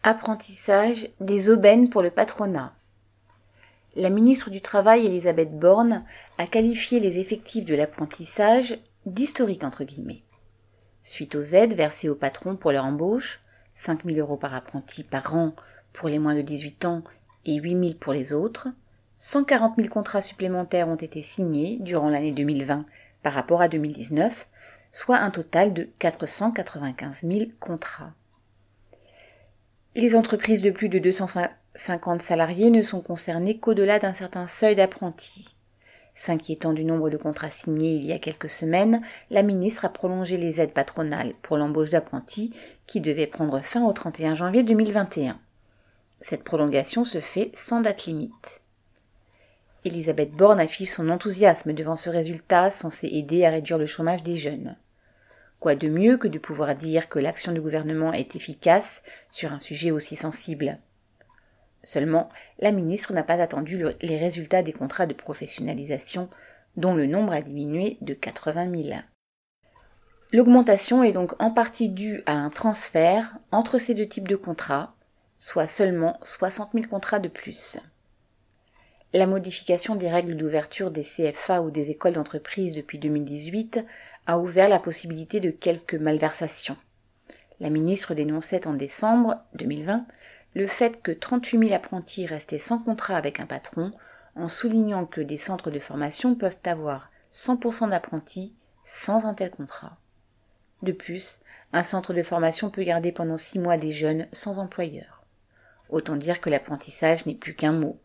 Apprentissage des aubaines pour le patronat. La ministre du Travail, Elisabeth Borne, a qualifié les effectifs de l'apprentissage d'historiques entre guillemets. Suite aux aides versées aux patrons pour leur embauche, 5 000 € par apprenti par an pour les moins de 18 ans et 8 000 pour les autres, 140 000 contrats supplémentaires ont été signés durant l'année 2020 par rapport à 2019, soit un total de 495 000 contrats. Les entreprises de plus de 250 salariés ne sont concernées qu'au-delà d'un certain seuil d'apprentis. S'inquiétant du nombre de contrats signés il y a quelques semaines, la ministre a prolongé les aides patronales pour l'embauche d'apprentis qui devaient prendre fin au 31 janvier 2021. Cette prolongation se fait sans date limite. Elisabeth Borne affiche son enthousiasme devant ce résultat censé aider à réduire le chômage des jeunes. Quoi de mieux que de pouvoir dire que l'action du gouvernement est efficace sur un sujet aussi sensible. Seulement, la ministre n'a pas attendu les résultats des contrats de professionnalisation, dont le nombre a diminué de 80 000. L'augmentation est donc en partie due à un transfert entre ces deux types de contrats, soit seulement 60 000 contrats de plus. La modification des règles d'ouverture des CFA ou des écoles d'entreprise depuis 2018 a ouvert la possibilité de quelques malversations. La ministre dénonçait en décembre 2020 le fait que 38 000 apprentis restaient sans contrat avec un patron, en soulignant que des centres de formation peuvent avoir 100% d'apprentis sans un tel contrat. De plus, un centre de formation peut garder pendant 6 mois des jeunes sans employeur. Autant dire que l'apprentissage n'est plus qu'un mot.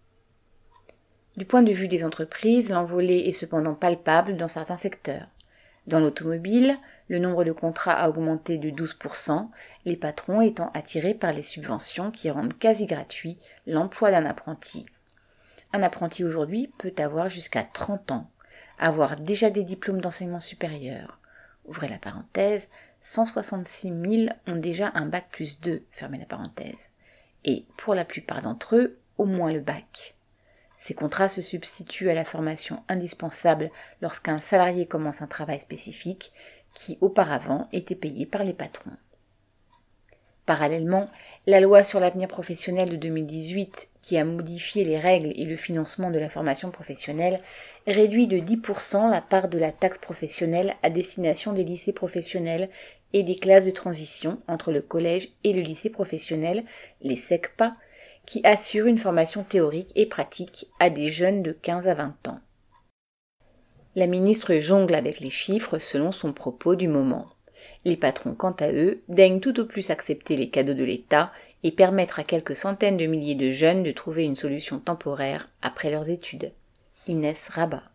Du point de vue des entreprises, l'envolée est cependant palpable dans certains secteurs. Dans l'automobile, le nombre de contrats a augmenté de 12%, les patrons étant attirés par les subventions qui rendent quasi gratuit l'emploi d'un apprenti. Un apprenti aujourd'hui peut avoir jusqu'à 30 ans, avoir déjà des diplômes d'enseignement supérieur. Ouvrez la parenthèse, 166 000 ont déjà un bac+2, fermez la parenthèse. Et pour la plupart d'entre eux, au moins le bac. Ces contrats se substituent à la formation indispensable lorsqu'un salarié commence un travail spécifique qui auparavant était payé par les patrons. Parallèlement, la loi sur l'avenir professionnel de 2018, qui a modifié les règles et le financement de la formation professionnelle, réduit de 10% la part de la taxe professionnelle à destination des lycées professionnels et des classes de transition entre le collège et le lycée professionnel, les SECPA, qui assurent une formation théorique et pratique à des jeunes de 15 à 20 ans. La ministre jongle avec les chiffres selon son propos du moment. Les patrons, quant à eux, daignent tout au plus accepter les cadeaux de l'État et permettre à quelques centaines de milliers de jeunes de trouver une solution temporaire après leurs études. Inès Rabat.